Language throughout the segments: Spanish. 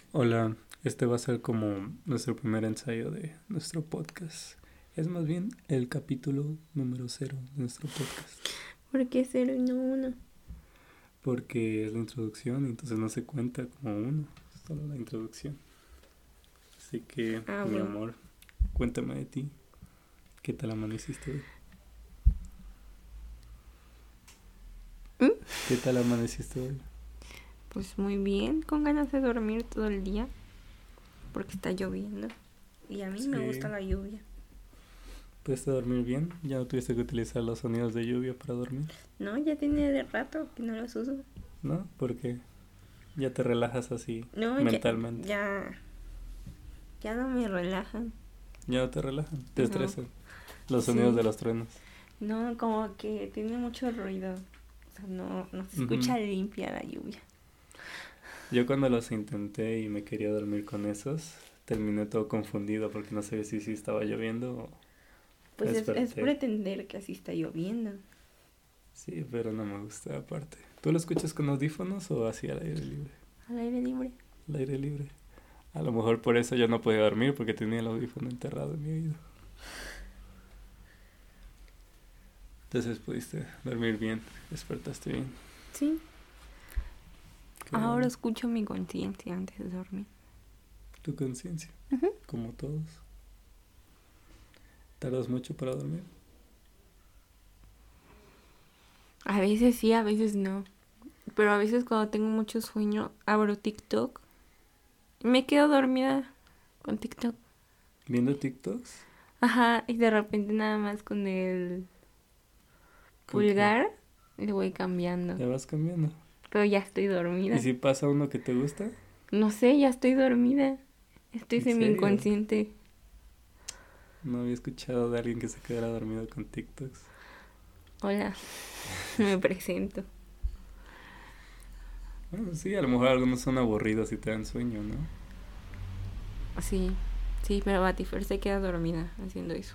Hola, este va a ser como nuestro primer ensayo de nuestro podcast. Es más bien el capítulo número 0 de nuestro podcast. ¿Por qué 0 y no 1? Porque es la introducción y entonces no se cuenta como uno, es solo la introducción. Así que, mi Bueno. amor, cuéntame de ti. ¿Qué tal amaneciste hoy? ¿Qué tal amaneciste hoy? Pues muy bien, con ganas de dormir todo el día. Porque está lloviendo. Y a mí me gusta la lluvia. ¿Pudiste dormir bien? ¿Ya no tuviste que utilizar los sonidos de lluvia para dormir? No, ya tiene de rato que no los uso. ¿No? Porque ya te relajas así No, mentalmente. ya no me relajan. Ya no te relajan, te No. estresan los Sí. sonidos de los truenos. No, como que tiene mucho ruido. O sea, no se escucha limpia la lluvia. Yo cuando los intenté y me quería dormir con esos, terminé todo confundido porque no sabía si estaba lloviendo o Pues es desperté. pretender que así está lloviendo. Sí, pero no me gusta aparte. ¿Tú lo escuchas con audífonos o así al aire libre? Al aire libre. Al aire libre. A lo mejor por eso yo no podía dormir porque tenía el audífono enterrado en mi oído. Entonces pudiste dormir bien, despertaste bien. Sí. Qué Ahora bueno. escucho mi conciencia antes de dormir. Tu conciencia, como todos. ¿Tardas mucho para dormir? A veces sí, a veces no. Pero a veces cuando tengo mucho sueño, abro TikTok y me quedo dormida con TikTok. ¿Viendo TikToks? Ajá, y de repente nada más con el ¿Con qué? pulgar le voy cambiando. ¿Le vas cambiando? Pero ya estoy dormida. ¿Y si pasa uno que te gusta? No sé, ya estoy dormida. Estoy ¿En semi serio? inconsciente. No había escuchado de alguien que se quedara dormido con TikToks. Hola, me presento. Bueno, sí, a lo mejor algunos son aburridos y te dan sueño, ¿no? Sí, pero Batifer se queda dormida haciendo eso.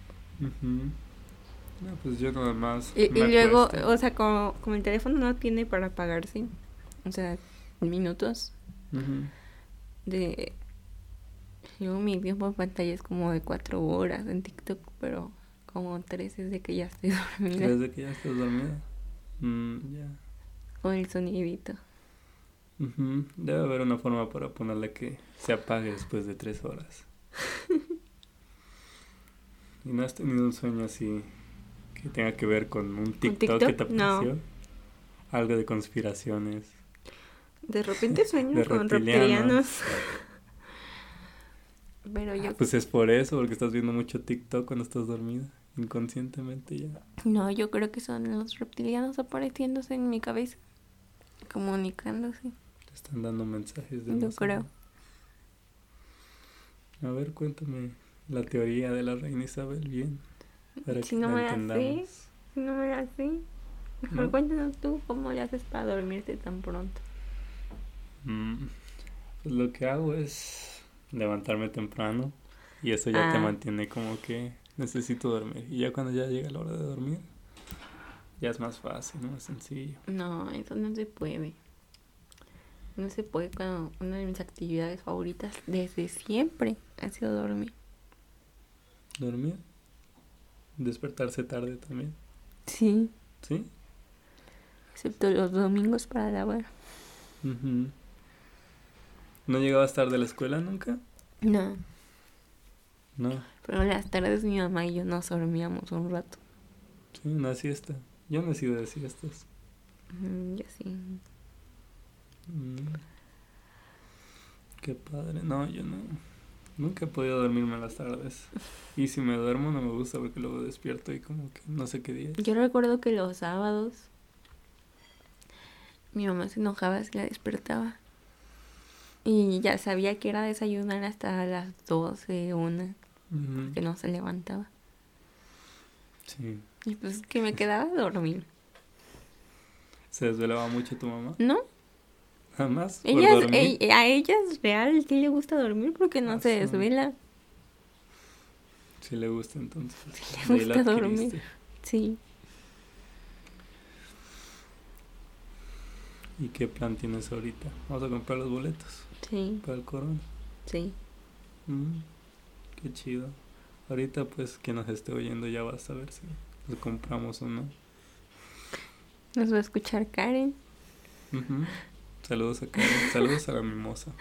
No, pues yo nada más Y me luego, acuesto. o sea, como el teléfono no tiene para apagarse, o sea, minutos de... Luego mi tiempo en pantalla es como de 4 horas en TikTok, pero como 3 desde que ya estoy dormida. ¿Desde que ya estás dormida? Ya. Con el sonidito. Debe haber una forma para ponerle que se apague después de 3 horas. ¿Y no has tenido un sueño así que tenga que ver con un TikTok que te apareció? No. Algo de conspiraciones. De repente sueño De con reptilianos. reptilianos. Pero yo... Pues es por eso, porque estás viendo mucho TikTok cuando estás dormida. Inconscientemente ya. No, yo creo que son los reptilianos apareciéndose en mi cabeza. Comunicándose. Te están dando mensajes de Yo más creo. allá. A ver, cuéntame la teoría de la reina Isabel bien. Para Si que no la me la sé, entendamos. mejor ¿No? cuéntanos tú cómo le haces para dormirte tan pronto. Pues lo que hago es levantarme temprano. Y eso ya te mantiene como que necesito dormir. Y ya cuando ya llega la hora de dormir, ya es más fácil, más sencillo. No, eso no se puede. No se puede cuando una de mis actividades favoritas desde siempre ha sido dormir. ¿Dormir? Despertarse tarde también. Sí. ¿Sí? Excepto los domingos para lavar. ¿No llegabas tarde a la escuela nunca? No. No. Pero las tardes mi mamá y yo nos dormíamos un rato. Sí, una siesta. Yo no he sido de siestas. Yo sí. Qué padre. No, yo no. Nunca he podido dormirme en las tardes. Y si me duermo no me gusta porque luego despierto y como que no sé qué día es. Yo recuerdo que los sábados mi mamá se enojaba si la despertaba. Y ya sabía que era desayunar hasta las 12, 1, porque no se levantaba. Sí. Y pues que me quedaba a dormir. ¿Se desvelaba mucho tu mamá? ¿No? Jamás. ¿Por dormir? A ella es real, sí le gusta dormir porque no se desvela. Sí le gusta entonces. Sí le gusta dormir. Sí. ¿Y qué plan tienes ahorita? ¿Vamos a comprar los boletos? Sí. ¿Para el Corona? Sí. Qué chido. Ahorita pues quien nos esté oyendo ya va a saber si los compramos o no. Nos va a escuchar Karen. Saludos a Karen. Saludos a la mimosa.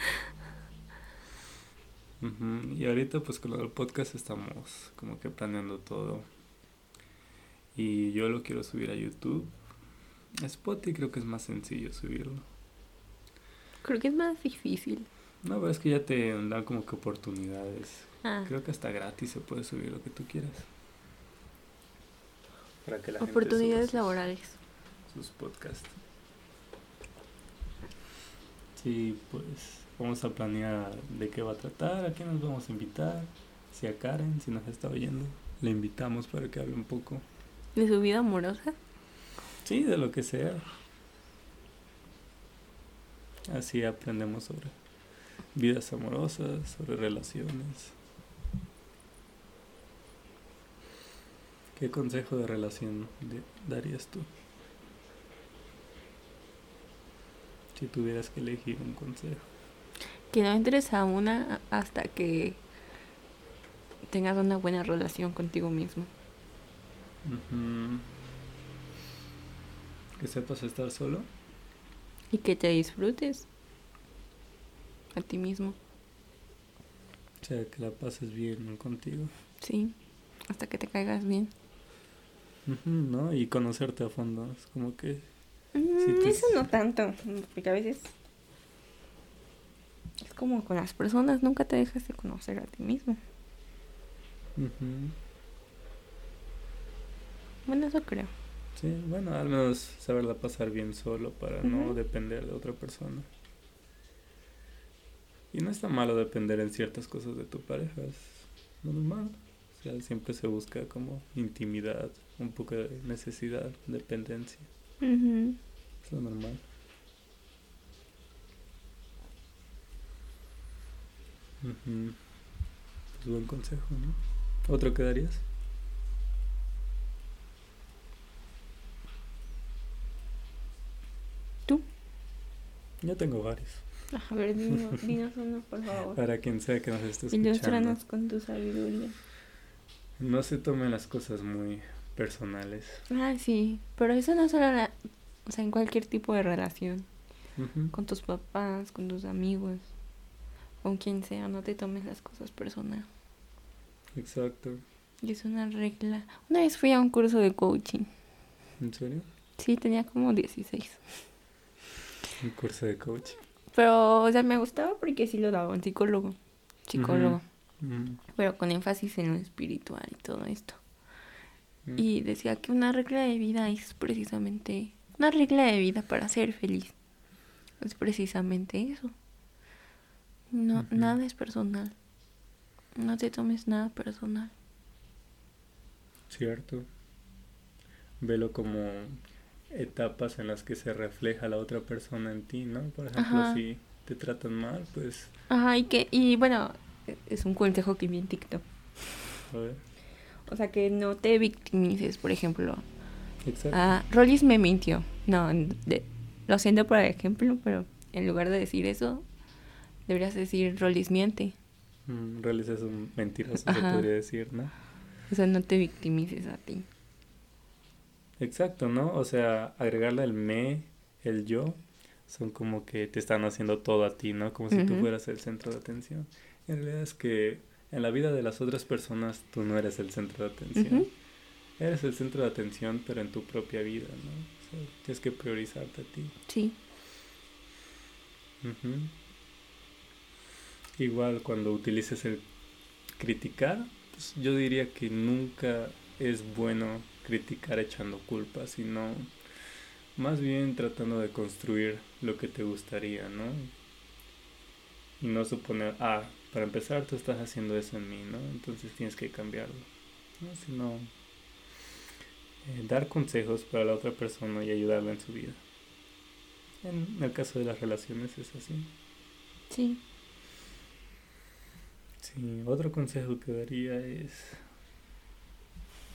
Y ahorita pues con el podcast estamos como que planeando todo. Y yo lo quiero subir a YouTube. Spotify creo que es más sencillo subirlo. Creo que es más difícil. No, pero es que ya te dan como que oportunidades. Creo que hasta gratis se puede subir lo que tú quieras. Para que la oportunidades laborales. Sus podcasts. Sí, pues vamos a planear de qué va a tratar, a quién nos vamos a invitar. Si a Karen, si nos está oyendo, le invitamos para que hable un poco. ¿De su vida amorosa? Sí, de lo que sea. Así aprendemos sobre vidas amorosas, sobre relaciones. ¿Qué consejo de relación darías tú? Si tuvieras que elegir un consejo. Que no entres a una hasta que tengas una buena relación contigo mismo. Que sepas estar solo. Y que te disfrutes a ti mismo. O sea, que la pases bien contigo. Sí, hasta que te caigas bien. ¿No? Y conocerte a fondo. Es como que... Eso no tanto, porque a veces es como con las personas, nunca te dejas de conocer a ti mismo. Bueno, eso creo. Sí, bueno, al menos saberla pasar bien solo para no depender de otra persona. Y no está malo depender en ciertas cosas de tu pareja, es normal. O sea, siempre se busca como intimidad, un poco de necesidad, dependencia. Es lo normal. Pues buen consejo, ¿no? ¿Otro que darías? ¿Tú? Yo tengo varios. A ver, dinos uno, por favor. Para quien sea que nos esté escuchando. Ilústranos con tu sabiduría. No se tomen las cosas muy personales. Sí, pero eso no solo o sea, en cualquier tipo de relación. Con tus papás, con tus amigos, con quien sea, no te tomes las cosas personal. Exacto. Y es una regla. Una vez fui a un curso de coaching. ¿En serio? Sí, tenía como 16. Un curso de coaching. Pero, o sea, me gustaba porque sí lo daba un psicólogo. Pero con énfasis en lo espiritual y todo esto. Y decía que una regla de vida es precisamente... Una regla de vida para ser feliz. Es precisamente eso. No, nada es personal. No te tomes nada personal. Cierto. Velo como etapas en las que se refleja la otra persona en ti, ¿no? Por ejemplo, si te tratan mal, pues... y bueno, es un consejo que vi en TikTok. A ver. O sea, que no te victimices, por ejemplo. Exacto. Rollis me mintió. No, lo siento por el ejemplo, pero en lugar de decir eso, deberías decir Rollis miente. Rollis es un mentiroso, se podría decir, ¿no? O sea, no te victimices a ti. Exacto, ¿no? O sea, agregarle el me, el yo, son como que te están haciendo todo a ti, ¿no? Como si tú fueras el centro de atención. En realidad es que en la vida de las otras personas tú no eres el centro de atención. Eres el centro de atención, pero en tu propia vida, ¿no? O sea, tienes que priorizarte a ti. Sí. Igual cuando utilices el criticar, pues yo diría que nunca es bueno criticar echando culpa, sino más bien tratando de construir lo que te gustaría, ¿no? Y no suponer, para empezar tú estás haciendo eso en mí, ¿no? Entonces tienes que cambiarlo, ¿no? Sino dar consejos para la otra persona y ayudarla en su vida. En el caso de las relaciones es así. Sí. Sí, otro consejo que daría es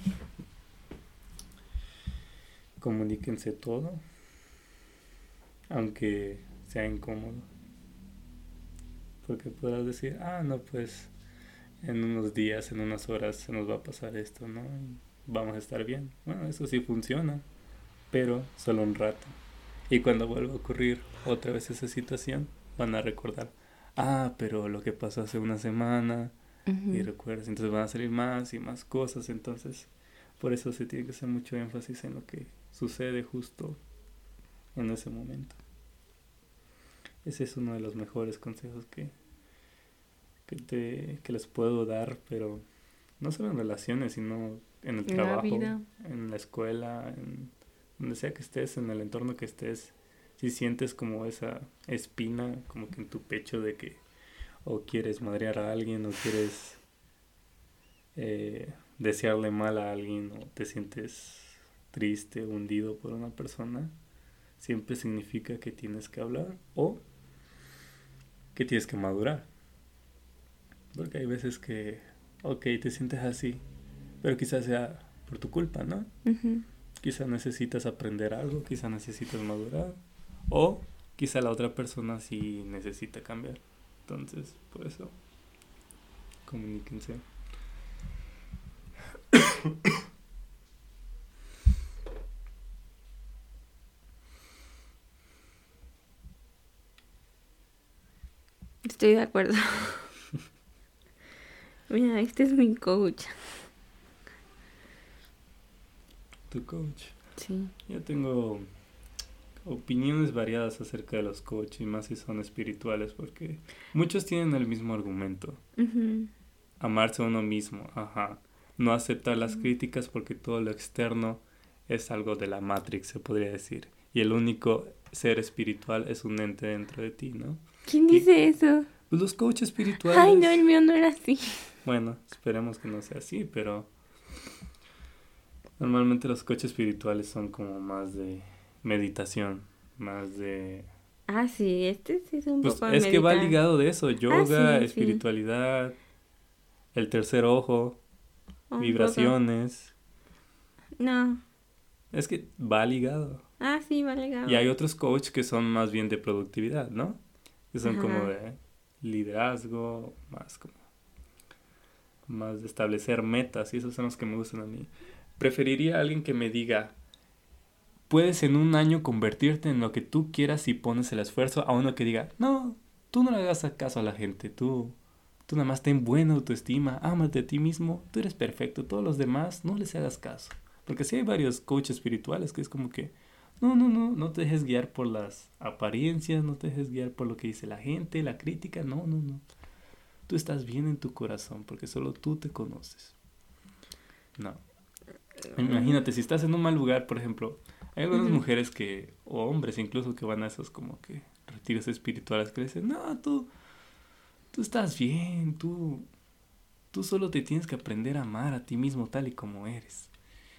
comuníquense todo. aunque sea incómodo. Porque podrás decir, no, pues en unos días, en unas horas se nos va a pasar esto, ¿no? Vamos a estar bien. Bueno, eso sí funciona, pero solo un rato. Y cuando vuelva a ocurrir otra vez esa situación, van a recordar, pero lo que pasó hace una semana, y recuerdas, entonces van a salir más y más cosas, entonces por eso se tiene que hacer mucho énfasis en lo que sucede justo en ese momento. Ese es uno de los mejores consejos que les puedo dar, pero no solo en relaciones, sino en el trabajo, en la escuela, en donde sea que estés, en el entorno que estés. Si sientes como esa espina como que en tu pecho de que o quieres madrear a alguien o quieres desearle mal a alguien o te sientes triste, hundido por una persona, siempre significa que tienes que hablar o que tienes que madurar. Porque hay veces que, te sientes así, pero quizás sea por tu culpa, ¿no? Quizás necesitas aprender algo, quizás necesitas madurar, o quizá la otra persona sí necesita cambiar. Entonces, por eso, comuníquense. Estoy de acuerdo. Mira, este es mi coach. ¿Tu coach? Sí. Yo tengo opiniones variadas acerca de los coaches, y más si son espirituales, porque muchos tienen el mismo argumento. Amarse a uno mismo, no aceptar las críticas porque todo lo externo es algo de la Matrix, se podría decir, y el único ser espiritual es un ente dentro de ti, ¿no? ¿Quién dice eso? Pues los coaches espirituales. Ay, no, el mío no era así. Bueno, esperemos que no sea así, pero normalmente los coaches espirituales son como más de meditación, más de... Sí, este sí es un poco de es que va ligado de eso, yoga, espiritualidad, el tercer ojo, vibraciones. No. Es que va ligado. Sí, va ligado. Y hay otros coaches que son más bien de productividad, ¿no? Que son como de liderazgo, más de establecer metas, y esos son los que me gustan a mí. Preferiría a alguien que me diga, puedes en un año convertirte en lo que tú quieras si pones el esfuerzo, a uno que diga, no, tú no le hagas caso a la gente, tú nada más ten buena autoestima, ámate a ti mismo, tú eres perfecto, todos los demás no les hagas caso. Porque sí hay varios coaches espirituales que es como que, no te dejes guiar por las apariencias, no te dejes guiar por lo que dice la gente, la crítica, no. Tú estás bien en tu corazón porque solo tú te conoces. No. Imagínate, si estás en un mal lugar, por ejemplo, hay algunas mujeres que, o hombres incluso, que van a esos como que retiros espirituales que dicen, no, tú estás bien, tú solo te tienes que aprender a amar a ti mismo tal y como eres.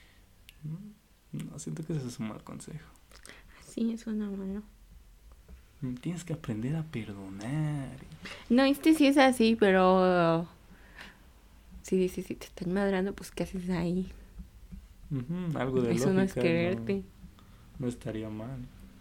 No, siento que ese es un mal consejo. Sí, es una mano. Tienes que aprender a perdonar. No, este sí es así, pero si te están madrando, pues ¿qué haces ahí? Algo de eso lógica. No es quererte. No estaría mal.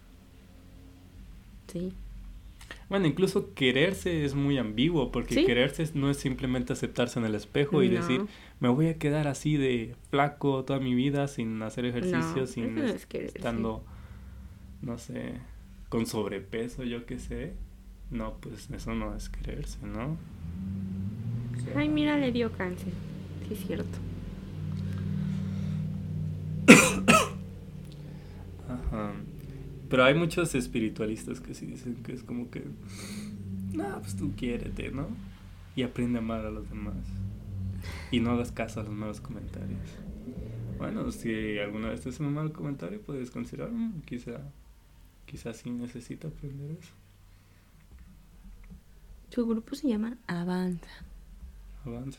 Sí. Bueno, incluso quererse es muy ambiguo, porque quererse no es simplemente aceptarse en el espejo y decir, me voy a quedar así de flaco toda mi vida sin hacer ejercicio, sin estando, no sé, con sobrepeso, yo qué sé. No, pues eso no es quererse, ¿no? O sea, ay, mira, le dio cáncer. Sí, es cierto. Pero hay muchos espiritualistas que sí dicen que es como que, pues tú quiérete, ¿no? Y aprende a amar a los demás. Y no hagas caso a los malos comentarios. Bueno, si alguna vez te hacen un mal comentario, puedes considerar, quizá sí necesita aprender eso. Su grupo se llama Avanza. Avanza.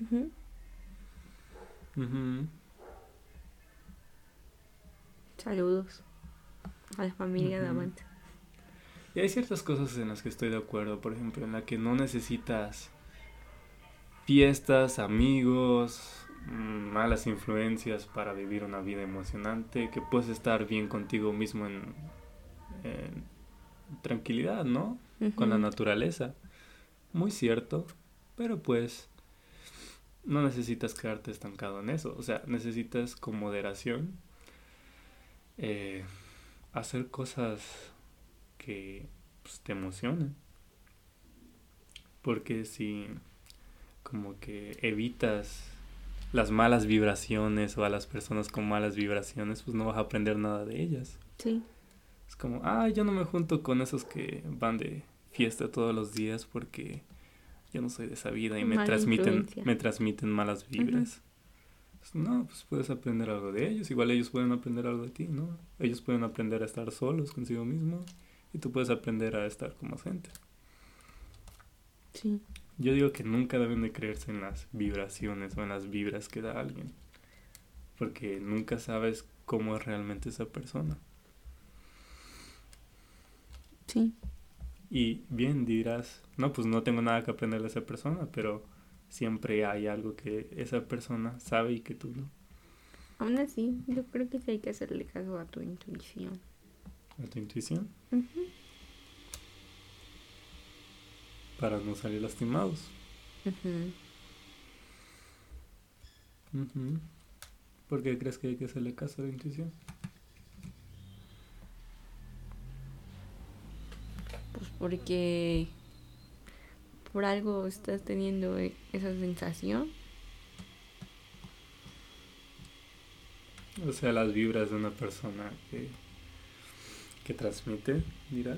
Saludos a la familia de Avanza. Y hay ciertas cosas en las que estoy de acuerdo, por ejemplo, en la que no necesitas fiestas, amigos, malas influencias para vivir una vida emocionante, que puedes estar bien contigo mismo tranquilidad, ¿no? Con la naturaleza. Muy cierto, pero pues no necesitas quedarte estancado en eso. O sea, necesitas con moderación hacer cosas que pues, te emocionen. Porque si como que evitas las malas vibraciones o a las personas con malas vibraciones, pues no vas a aprender nada de ellas. Sí. Es como, yo no me junto con esos que van de fiesta todos los días porque yo no soy de esa vida y me transmiten malas vibras. Pues no, pues puedes aprender algo de ellos. Igual ellos pueden aprender algo de ti, ¿no? Ellos pueden aprender a estar solos consigo mismos y tú puedes aprender a estar con más gente. Sí. Yo digo que nunca deben de creerse en las vibraciones o en las vibras que da alguien. Porque nunca sabes cómo es realmente esa persona. Sí. Y bien dirás, no, pues no tengo nada que aprender de esa persona, pero siempre hay algo que esa persona sabe y que tú no. Aún así, yo creo que sí hay que hacerle caso a tu intuición. ¿A tu intuición? Uh-huh. Para no salir lastimados. Uh-huh. Uh-huh. ¿Por qué crees que hay que hacerle caso a la intuición? Pues porque por algo estás teniendo esa sensación. O sea, las vibras de una persona que transmite, dirás.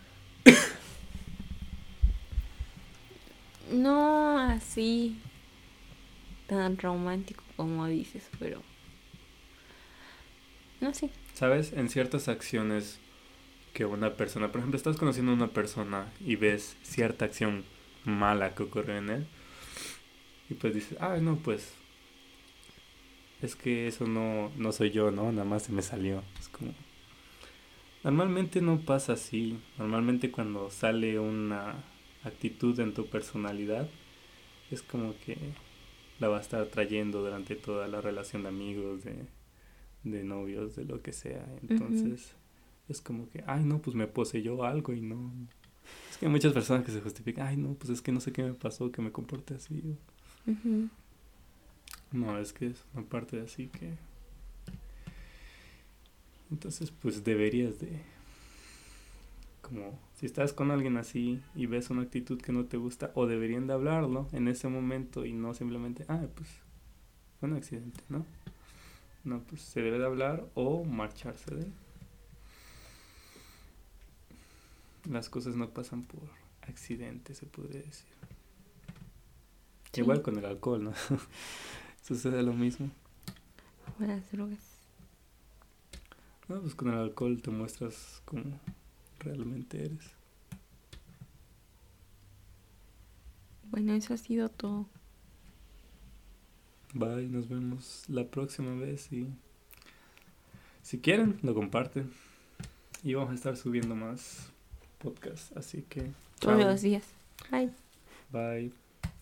No así tan romántico como dices, pero no sé. ¿Sabes? En ciertas acciones que una persona, por ejemplo, estás conociendo a una persona y ves cierta acción mala que ocurre en él y pues dices, no, pues es que eso no soy yo, ¿no? Nada más se me salió. Es como... Normalmente no pasa así. Normalmente cuando sale una actitud en tu personalidad, es como que la va a estar trayendo durante toda la relación de amigos, de novios, de lo que sea. Entonces, es como que, no, pues me poseyó algo y no. Es que hay muchas personas que se justifican, no, pues es que no sé qué me pasó, que me comporte así. Uh-huh. No, es que es una parte de así que... Entonces, pues deberías de... Como, si estás con alguien así y ves una actitud que no te gusta, o deberían de hablarlo en ese momento y no simplemente, pues fue un accidente, ¿no? No, pues se debe de hablar o marcharse de él. Las cosas no pasan por accidente, se podría decir. Sí. Igual con el alcohol, ¿no? Sucede lo mismo. O las drogas. No, pues con el alcohol te muestras como realmente eres. Bueno, eso ha sido todo. Bye, nos vemos la próxima vez y si quieren lo comparten y vamos a estar subiendo más podcasts, así que todos los días. Bye. Bye.